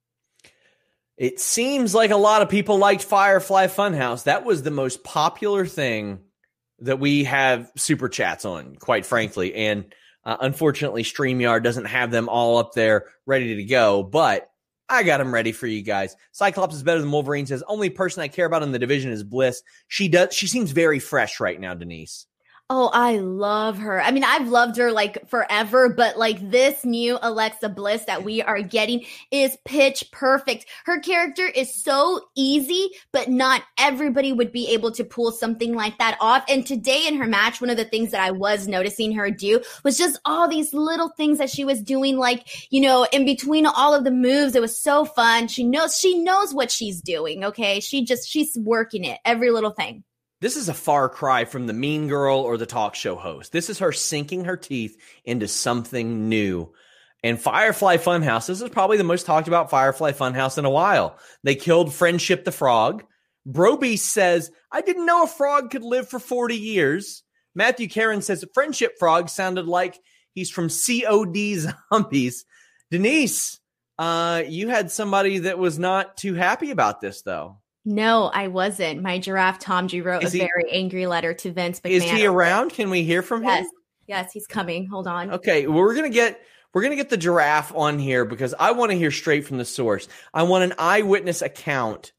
It seems like a lot of people liked Firefly Funhouse. That was the most popular thing that we have super chats on, quite frankly. And unfortunately, StreamYard doesn't have them all up there ready to go, but I got them ready for you guys. Cyclops is better than Wolverine says, only person I care about in the division is Bliss. She seems very fresh right now, Denise. Oh, I love her. I mean, I've loved her forever, but this new Alexa Bliss that we are getting is pitch perfect. Her character is so easy, but not everybody would be able to pull something like that off. And today in her match, one of the things that I was noticing her do was just all these little things that she was doing, in between all of the moves. It was so fun. She knows what she's doing. Okay. She's working it, every little thing. This is a far cry from the mean girl or the talk show host. This is her sinking her teeth into something new. And Firefly Funhouse, this is probably the most talked about Firefly Funhouse in a while. They killed Friendship the Frog. Brobeast says, I didn't know a frog could live for 40 years. Matthew Karen says, Friendship Frog sounded like he's from COD Zombies. Denise, you had somebody that was not too happy about this, though. No, I wasn't. My giraffe Tom G wrote Is a he- very angry letter to Vince McMahon. Is he around? Can we hear from Yes. him? Yes, he's coming. Hold on. Okay, well, we're gonna get the giraffe on here because I want to hear straight from the source. I want an eyewitness account,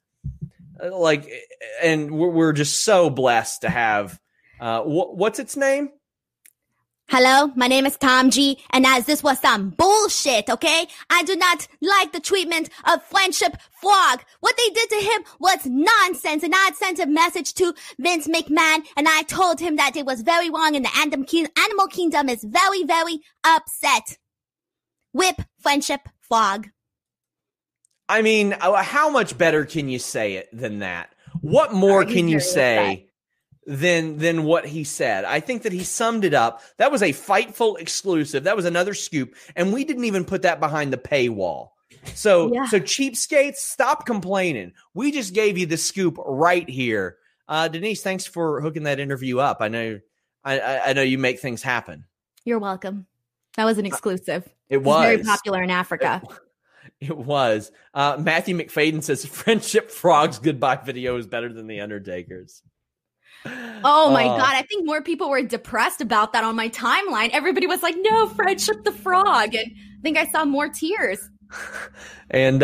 and we're just so blessed to have. What's its name? Hello, my name is Tom G, and as this was some bullshit, okay? I do not like the treatment of Friendship Frog. What they did to him was nonsense, and I sent a message to Vince McMahon, and I told him that it was very wrong, and the Animal Kingdom is very, very upset. Whip Friendship Frog. I mean, how much better can you say it than that? What more can you say than what he said? I think that he summed it up. That was a Fightful exclusive. That was another scoop, and we didn't even put that behind the paywall. So cheapskates, stop complaining. We just gave you the scoop right here. Denise, thanks for hooking that interview up. I know you make things happen. You're welcome. That was an exclusive. It was very popular in Africa. It was. Matthew McFadden says Friendship Frog's goodbye video is better than The Undertaker's. Oh my God. I think more people were depressed about that on my timeline. Everybody was like, no, Friendship the Frog. And I think I saw more tears. And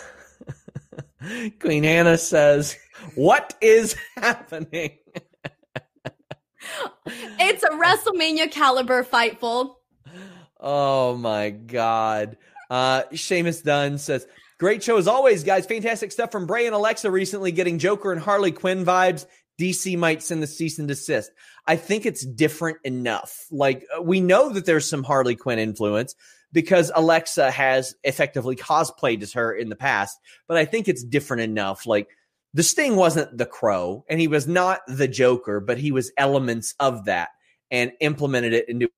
Queen Hannah says, what is happening? It's a WrestleMania caliber Fightful. Oh my God. Seamus Dunn says, great show as always, guys. Fantastic stuff from Bray and Alexa recently, getting Joker and Harley Quinn vibes. DC might send the cease and desist. I think it's different enough. Like, we know that there's some Harley Quinn influence because Alexa has effectively cosplayed as her in the past, but I think it's different enough. Like, the Sting wasn't the Crow and he was not the Joker, but he was elements of that and implemented it into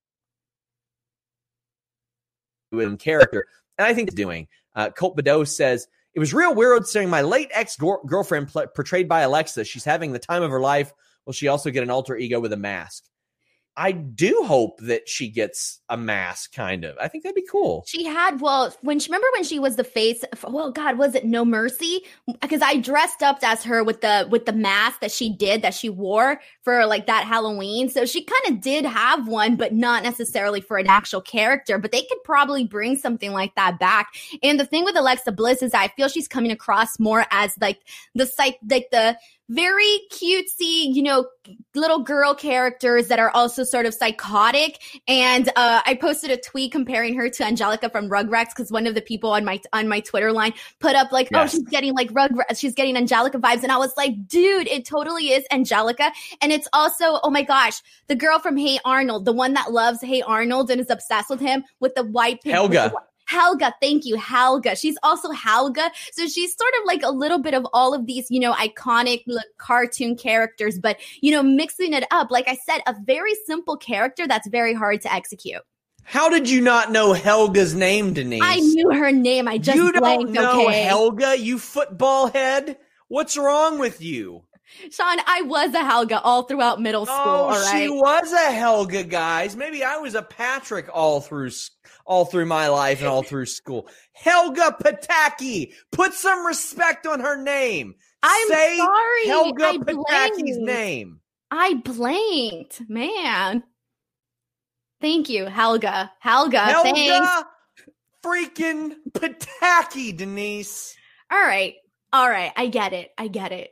in character. And I think it's doing. Colt Badeau says, it was real weird seeing my late ex-girlfriend portrayed by Alexa. She's having the time of her life. Will she also get an alter ego with a mask? I do hope that she gets a mask, kind of. I think that'd be cool. She had, remember when she was the face, was it No Mercy? Because I dressed up as her with the mask that she wore for like that Halloween. So she kind of did have one, but not necessarily for an actual character. But they could probably bring something like that back. And the thing with Alexa Bliss is I feel she's coming across more as like the very cutesy, little girl characters that are also sort of psychotic. And I posted a tweet comparing her to Angelica from Rugrats because one of the people on my Twitter line put up like, yes, oh, she's getting like Rugrats, she's getting Angelica vibes. And I was like, dude, it totally is Angelica. And it's also, oh my gosh, the girl from Hey Arnold, the one that loves Hey Arnold and is obsessed with him with the white pink. Helga, thank you, Helga. She's also Helga. So she's sort of like a little bit of all of these, iconic cartoon characters, but, mixing it up. Like I said, a very simple character that's very hard to execute. How did you not know Helga's name, Denise? I knew her name. I just blanked, don't know okay? Helga, you football head? What's wrong with you? Sean, I was a Helga all throughout middle school, all right? She was a Helga, guys. Maybe I was a Patrick all through my life and all through school. Helga Pataki. Put some respect on her name. Say sorry. Helga Pataki's name. I blanked, man. Thank you, Helga. Helga, thanks. Freaking Pataki, Denise. All right. I get it.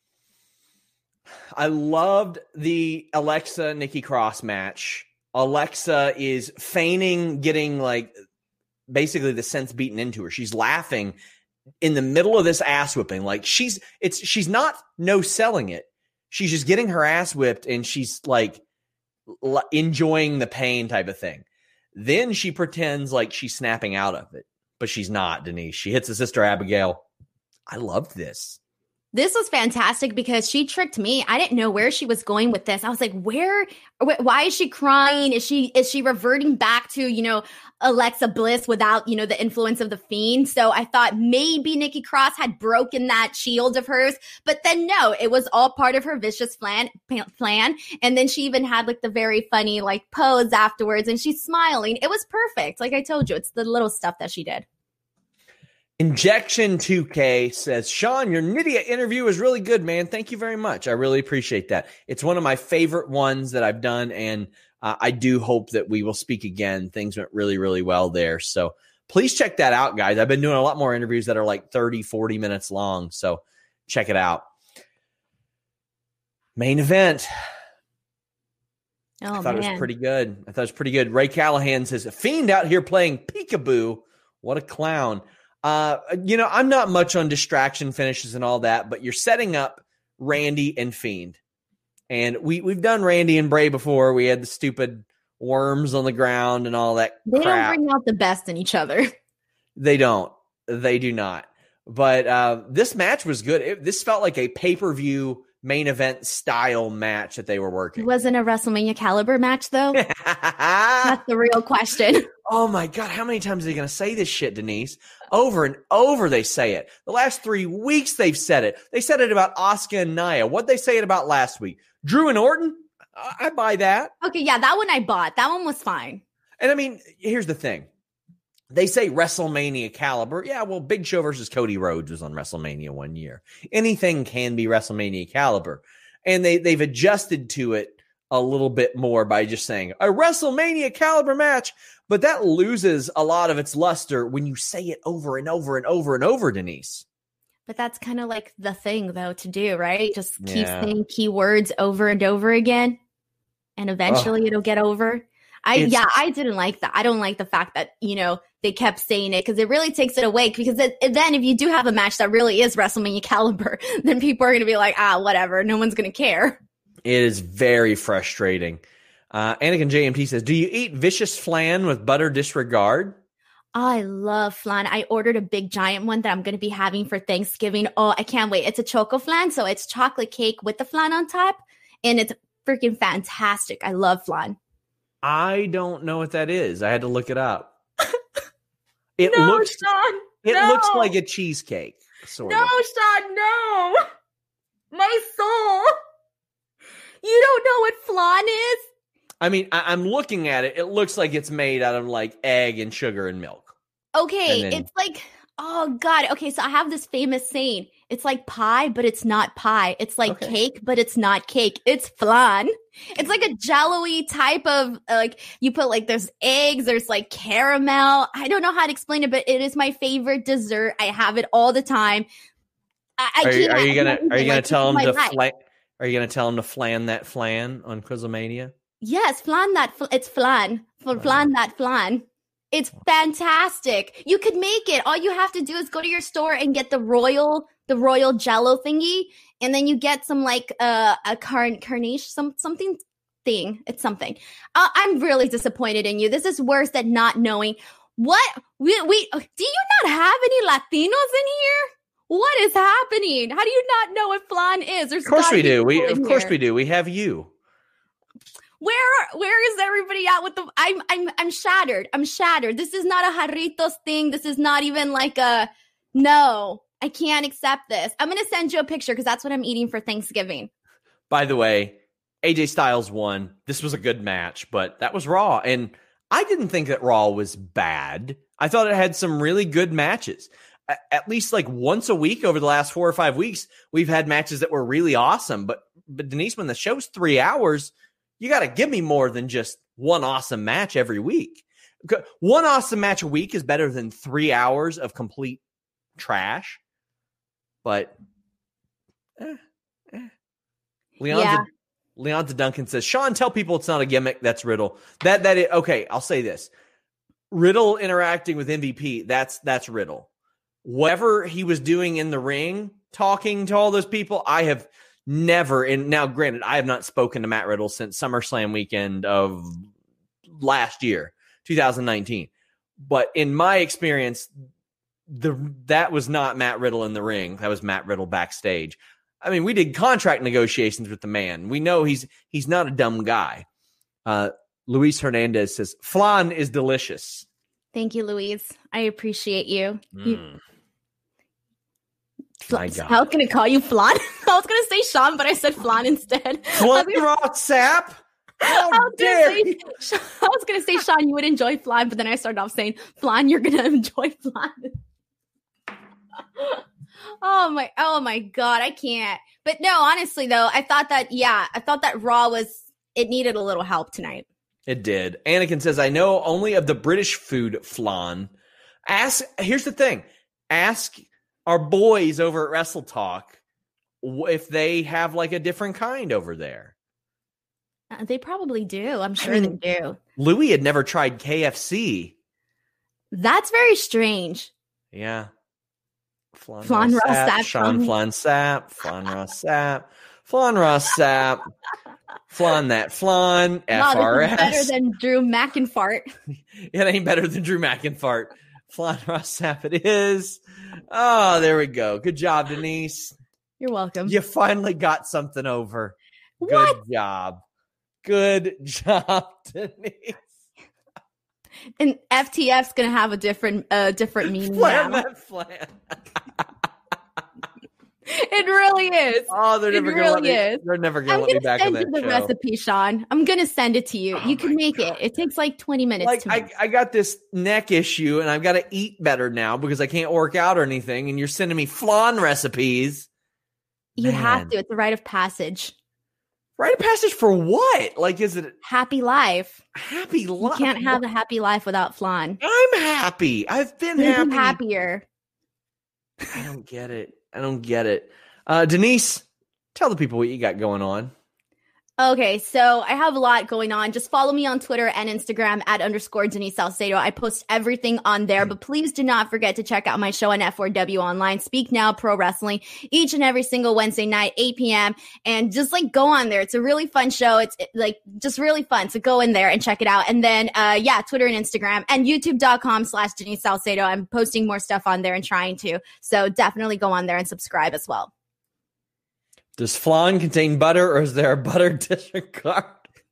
I loved the Alexa Nikki Cross match. Alexa is feigning getting basically the sense beaten into her. She's laughing in the middle of this ass whipping. Like she's not no selling it. She's just getting her ass whipped and she's like enjoying the pain type of thing. Then she pretends like she's snapping out of it, but she's not, Denise. She hits her sister Abigail. I loved this. This was fantastic because she tricked me. I didn't know where she was going with this. I was like, why is she crying? Is she reverting back to, Alexa Bliss without, the influence of the Fiend? So I thought maybe Nikki Cross had broken that shield of hers, but then no, it was all part of her vicious plan. And then she even had the very funny pose afterwards and she's smiling. It was perfect. Like I told you, it's the little stuff that she did. Injection 2K says, Sean, your Nydia interview is really good, man. Thank you very much. I really appreciate that. It's one of my favorite ones that I've done, and I do hope that we will speak again. Things went really, really well there. So please check that out, guys. I've been doing a lot more interviews that are like 30, 40 minutes long, so check it out. Main event. I thought it was pretty good. Ray Callahan says, Fiend out here playing peekaboo. What a clown. I'm not much on distraction finishes and all that, but you're setting up Randy and Fiend. And we've done Randy and Bray before. We had the stupid worms on the ground and all that They crap. don't bring out the best in each other. They don't. They do not. But this match was good. This felt like a pay-per-view main event style match that they were working. It wasn't a WrestleMania caliber match, though. That's the real question. Oh my God, how many times are they going to say this shit, Denise? Over and over they say it. The last 3 weeks they've said it. They said it about Asuka and Nia. What'd they say it about last week? Drew and Orton? I buy that. Okay, yeah, that one I bought. That one was fine. And I mean, here's the thing. They say WrestleMania caliber. Yeah, well, Big Show versus Cody Rhodes was on WrestleMania one year. Anything can be WrestleMania caliber. And they've adjusted to it a little bit more by just saying a WrestleMania caliber match. But that loses a lot of its luster when you say it over and over and over and over, Denise. But that's kind of like the thing, though, to do, right? Just keep saying keywords over and over again. And eventually it'll get over. I didn't like that. I don't like the fact that, they kept saying it because it really takes it away. Because then if you do have a match that really is WrestleMania caliber, then people are going to be like, whatever. No one's going to care. It is very frustrating. Anakin JMT says, do you eat vicious flan with butter disregard? I love flan. I ordered a big giant one that I'm going to be having for Thanksgiving. Oh, I can't wait. It's a choco flan. So it's chocolate cake with the flan on top. And it's freaking fantastic. I love flan. I don't know what that is. I had to look it up. Sean, looks like a cheesecake. Sort of. Sean, no. My soul. You don't know what flan is? I mean, I'm looking at it. It looks like it's made out of like egg and sugar and milk. Okay, it's like, oh God. Okay, so I have this famous saying. It's like pie, but it's not pie. It's like cake, but it's not cake. It's flan. It's like a jello-y type of, you put like, there's eggs, there's like caramel. I don't know how to explain it, but it is my favorite dessert. I have it all the time. Are you gonna tell them to flan that flan on Quizlemania? Yes, flan that. It's flan. Flan that flan. It's fantastic. You could make it. All you have to do is go to your store and get the royal jello thingy, and then you get some like a carnation, something thing. It's something. I'm really disappointed in you. This is worse than not knowing what we do. You not have any Latinos in here? What is happening? How do you not know what flan is? Of course we do. Of course we do. We have you. Where is everybody at with the? I'm shattered. I'm shattered. This is not a Jarritos thing. This is not even like a no. I can't accept this. I'm gonna send you a picture because that's what I'm eating for Thanksgiving. By the way, AJ Styles won. This was a good match, but that was Raw, and I didn't think that Raw was bad. I thought it had some really good matches. At least like once a week over the last 4 or 5 weeks, we've had matches that were really awesome. But Denise, when the show's 3 hours, you got to give me more than just one awesome match every week. One awesome match a week is better than 3 hours of complete trash. But Leonza Duncan says, Sean, tell people it's not a gimmick. That's Riddle. Okay, I'll say this. Riddle interacting with MVP, that's Riddle. Whatever he was doing in the ring, talking to all those people, I have never, and now granted, I have not spoken to Matt Riddle since SummerSlam weekend of last year, 2019. But in my experience, that was not Matt Riddle in the ring. That was Matt Riddle backstage. I mean, we did contract negotiations with the man. We know he's not a dumb guy. Luis Hernandez says, flan is delicious. Thank you, Luis. I appreciate you. My God. I was going to call you flan. I was going to say Sean, but I said flan instead. Flan rock sap? How dare you? I was going to say, Sean, you would enjoy flan, but then I started off saying, flan, you're going to enjoy flan. Oh my God, I can't. But no, honestly though, I thought that Raw it needed a little help tonight. It did. Anakin says, I know only of the British food flan. Here's the thing. Ask our boys over at Wrestle Talk if they have like a different kind over there. They probably do. I'm sure they do. Louis had never tried KFC. That's very strange. Yeah. Flan Ross Sapp. Sean Flan Sapp. Flan Ross Sapp. Flan Ross Sapp. Flan that Flan. FRS. This is better than Drew McInfart. It ain't better than Drew McInfart. Flan Ross Sapp it is. Oh, there we go. Good job, Denise. You're welcome. You finally got something over. What? Good job. Good job, Denise. And FTF's gonna have a different meaning Flan now. that Flan. It really is. Oh, they're never gonna let me. They're never gonna let me back on that I'm gonna send you the show. recipe, Sean. I'm gonna send it to you. You can make it. It takes like 20 minutes. Like to make. I got this neck issue, and I've got to eat better now because I can't work out or anything. And you're sending me flan recipes. You Man. have to. It's a rite of passage. Rite of passage for what? Like, is it Happy life. happy You life? can't have a happy life without flan. I'm happy. I've been Make happy. you happier. I don't get it. Denise, tell the people what you got going on. Okay, so I have a lot going on. Just follow me on Twitter and Instagram at _Denise Salcedo. I post everything on there, but please do not forget to check out my show on F4W Online, Speak Now Pro Wrestling, each and every single Wednesday night, 8 p.m. And just like go on there. It's a really fun show. It's like just really fun. So go in there and check it out. And then, Twitter and Instagram and youtube.com/Denise Salcedo. I'm posting more stuff on there and trying to. So definitely go on there and subscribe as well. Does flan contain butter, or is there a butter disregard?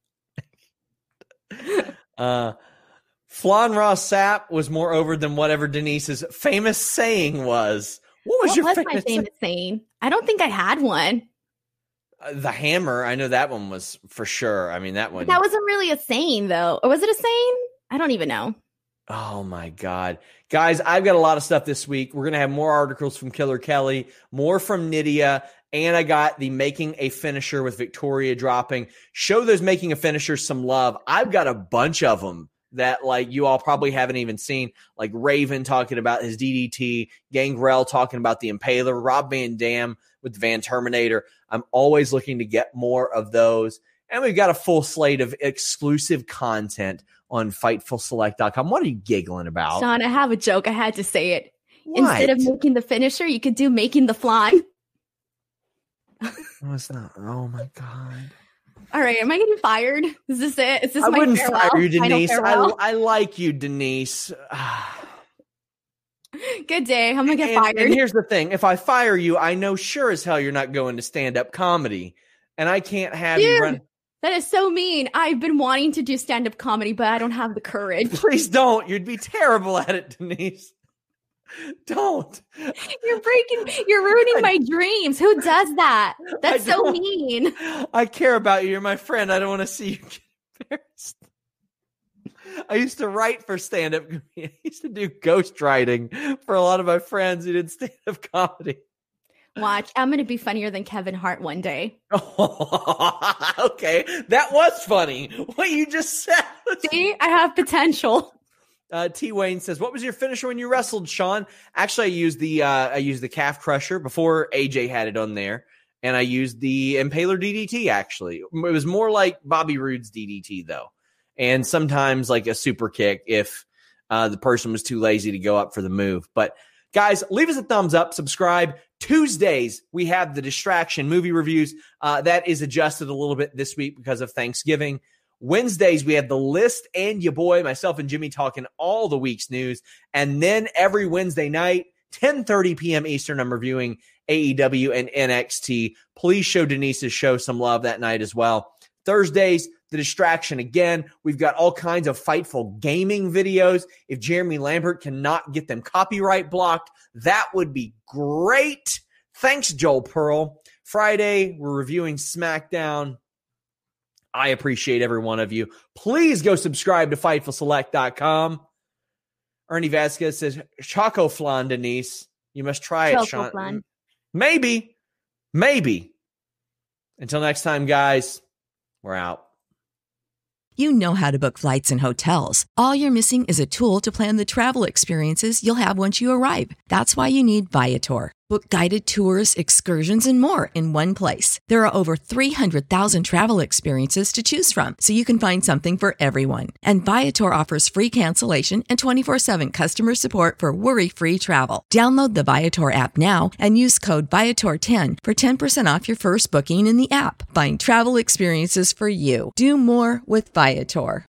Flan Raw Sapp was more over than whatever Denise's famous saying was. What was my famous saying? I don't think I had one. The hammer. I know that one was for sure. I mean, that one. That wasn't really a saying, though. Or was it a saying? I don't even know. Oh, my God. Guys, I've got a lot of stuff this week. We're going to have more articles from Killer Kelly, more from Nydia, and I got the Making a Finisher with Victoria dropping. Show those Making a Finisher some love. I've got a bunch of them that like you all probably haven't even seen, like Raven talking about his DDT, Gangrel talking about the Impaler, Rob Van Dam with Van Terminator. I'm always looking to get more of those. And we've got a full slate of exclusive content on FightfulSelect.com. What are you giggling about? Sean, I have a joke. I had to say it. What? Instead of making the finisher, you could do making the flan. No, it's not. Oh, my God. All right. Am I getting fired? Is this it? Is this I my wouldn't farewell? fire you, Denise. Final I like you, Denise. Good day. I'm going to get fired. And here's the thing. If I fire you, I know sure as hell you're not going to stand-up comedy. And I can't have you run. That is so mean. I've been wanting to do stand-up comedy, but I don't have the courage. Please don't. You'd be terrible at it, Denise. Don't. You're ruining my dreams. Who does that? That's so mean. I care about you. You're my friend. I don't want to see you get embarrassed. I used to write for stand-up. I used to do ghostwriting for a lot of my friends who did stand-up comedy. Watch. I'm going to be funnier than Kevin Hart one day. Okay. That was funny. What you just said. See? I have potential. T. Wayne says, what was your finisher when you wrestled, Sean? Actually, I used the calf crusher before AJ had it on there. And I used the Impaler DDT, actually. It was more like Bobby Roode's DDT, though. And sometimes like a super kick if the person was too lazy to go up for the move. But guys, leave us a thumbs up, subscribe. Tuesdays, we have the Distraction movie reviews. That is adjusted a little bit this week because of Thanksgiving. Wednesdays, we have the list and your boy, myself and Jimmy talking all the week's news. And then every Wednesday night, 10:30 p.m. Eastern, I'm reviewing AEW and NXT. Please show Denise's show some love that night as well. Thursdays, the Distraction again. We've got all kinds of Fightful gaming videos. If Jeremy Lambert cannot get them copyright blocked, that would be great. Thanks, Joel Pearl. Friday, we're reviewing SmackDown. I appreciate every one of you. Please go subscribe to FightfulSelect.com. Ernie Vasquez says, Choco Flan, Denise. You must try it, Choco Sean. flan. Maybe. Until next time, guys, we're out. You know how to book flights and hotels. All you're missing is a tool to plan the travel experiences you'll have once you arrive. That's why you need Viator. Book guided tours, excursions, and more in one place. There are over 300,000 travel experiences to choose from, so you can find something for everyone. And Viator offers free cancellation and 24/7 customer support for worry-free travel. Download the Viator app now and use code Viator10 for 10% off your first booking in the app. Find travel experiences for you. Do more with Viator.